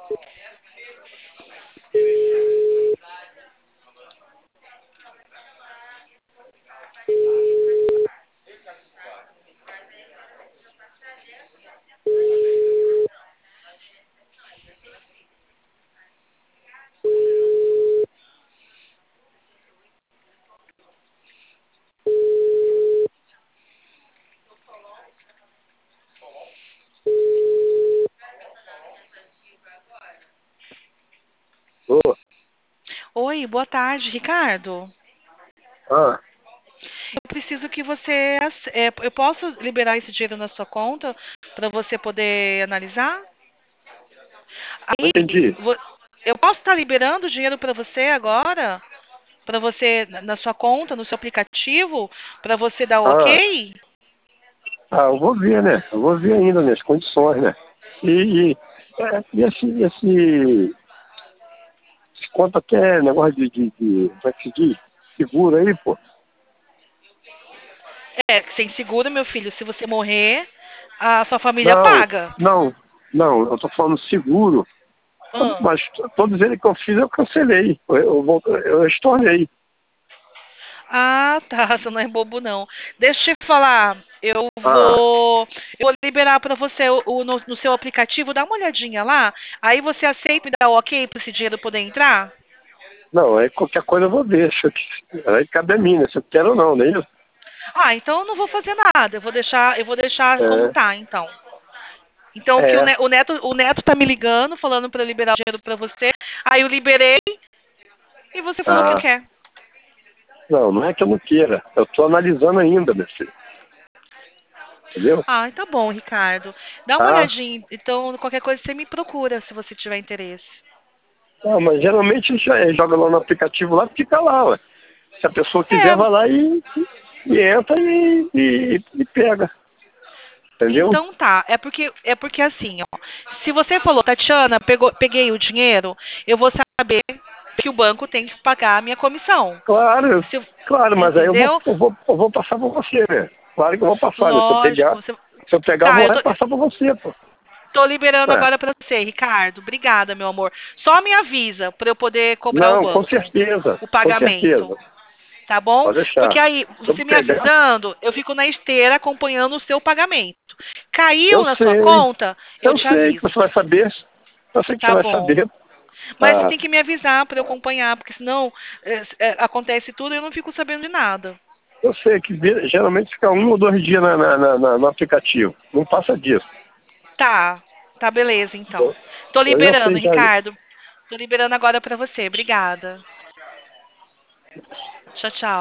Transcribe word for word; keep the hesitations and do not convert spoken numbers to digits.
Ô, Oi, boa tarde, Ricardo. ah, Eu preciso que você. ace- é, eu posso liberar esse dinheiro na sua conta para você poder analisar? não Aí, entendi. vo- eu posso estar liberando o dinheiro para você agora? Para você, na na sua conta, no seu aplicativo, para você dar o Ah, ok? ah, eu vou ver, né? Eu vou ver ainda minhas condições, né? E, e, é, e esse, esse, esse conta que é negócio de, de, de, como é que se diz? Seguro aí, pô. É, sem seguro, meu filho, se você morrer, a sua família Não, paga. não, não, eu tô falando seguro. Ah. Mas todos eles que eu fiz eu cancelei. Eu, eu, vou- eu estornei. Ah, tá. Você não é bobo, não. Deixa eu te falar. Eu Ah, vou, eu vou liberar para você o, o- no, no seu aplicativo. Dá uma olhadinha lá. Aí você aceita e dá o ok para esse dinheiro poder entrar? não, aí qualquer coisa eu vou ver. Se eu- Aí cabe a mim, né? Se eu quero ou não, não é isso? Ah, então eu não vou fazer nada. Eu vou deixar, eu vou deixar como É, tá, então. Então que o, é. ne- o neto, o neto tá me ligando, falando para liberar o dinheiro para você. Aí eu liberei e você falou que não Ah, quer. não, não é que eu não queira. Eu tô analisando ainda, meu filho. Entendeu? Ah, tá bom, Ricardo. Dá uma Ah, olhadinha. Então, qualquer coisa você me procura se você tiver interesse. não, mas geralmente já- joga lá no aplicativo lá, fica lá, ué. Se a pessoa quiser, vai É, lá e, e entra e, e, e pega. Entendeu? então tá, é porque é porque assim, ó, se você falou, Tatiana, pegou, peguei o dinheiro, eu vou saber que o banco tem que pagar a minha comissão. Claro, Se, claro, mas aí eu vou, entendeu? eu vou, eu vou passar por você, né? Claro que eu vou passar, né? Se eu Lógico, pegar, você. se eu pegar, eu Tá, vou eu tô, repassar por você, pô. tô liberando Ué, agora pra você, Ricardo. Obrigada, meu amor. Só me avisa pra eu poder cobrar o não, com banco, certeza, o com pagamento. certeza. Tá bom? Pode Porque deixar. aí, Se eu você me pegar, avisando, eu fico na esteira acompanhando o seu pagamento. Caiu eu na sua sei, conta, eu eu te sei que você aviso. vai saber. Eu sei que você Tá vai bom. saber. Mas você Ah, tem que me avisar para eu acompanhar, porque senão é, é, acontece tudo e eu não fico sabendo de nada. eu sei que de- geralmente fica um ou dois dias na, na- na- na- no aplicativo. Não passa disso. Tá, tá beleza então. Eu, Tô eu já liberando, sei, já. Ricardo. Tô liberando agora para você. Obrigada. Tchau, tchau.